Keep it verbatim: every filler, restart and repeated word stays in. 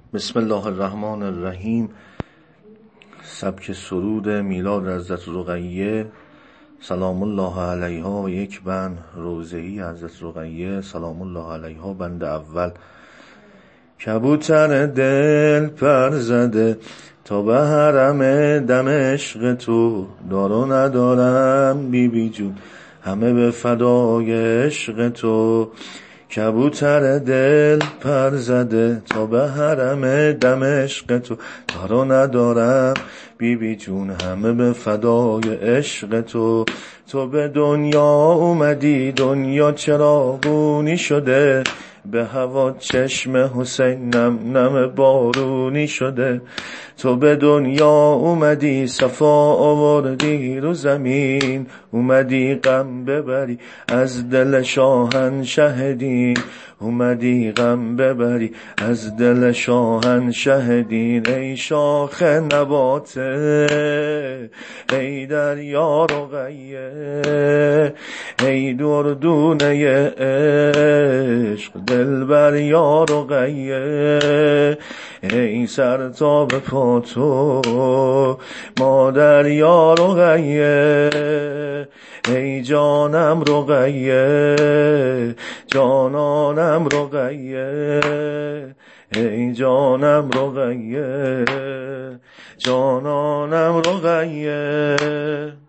بسم الله الرحمن الرحیم. سبک سرود میلاد حضرت رقیه سلام الله علیها و یک بند روضه‌ای حضرت رقیه سلام الله علیها. بند اول: کبوتر دل پر زده تا به حرم دمشق تو، دار و ندارم بی بی جون همه به فدای عشق تو. کبوتر دل پر زده تا به حرم دمشق تو، دار و ندارم بی بی جون همه به فدای عشق تو. تو به دنیا اومدی دنیا چراغونی شده، به هوا چشم حسین نم نم بارونی شده. تو به دنیا اومدی صفا آوردی رو زمین، اومدی غم ببری از دل شاهنشه دین، اومدی غم ببری از دل شاهنشه دین. ای شاخ نباته ای دریا رقیه، ای دردونه عشق دلبر یا رقیه، ای سر تا به پا تو مادر یا رقیه، ای جانم رقیه جانانم رقیه، ای جانم رقیه جانانم رقیه.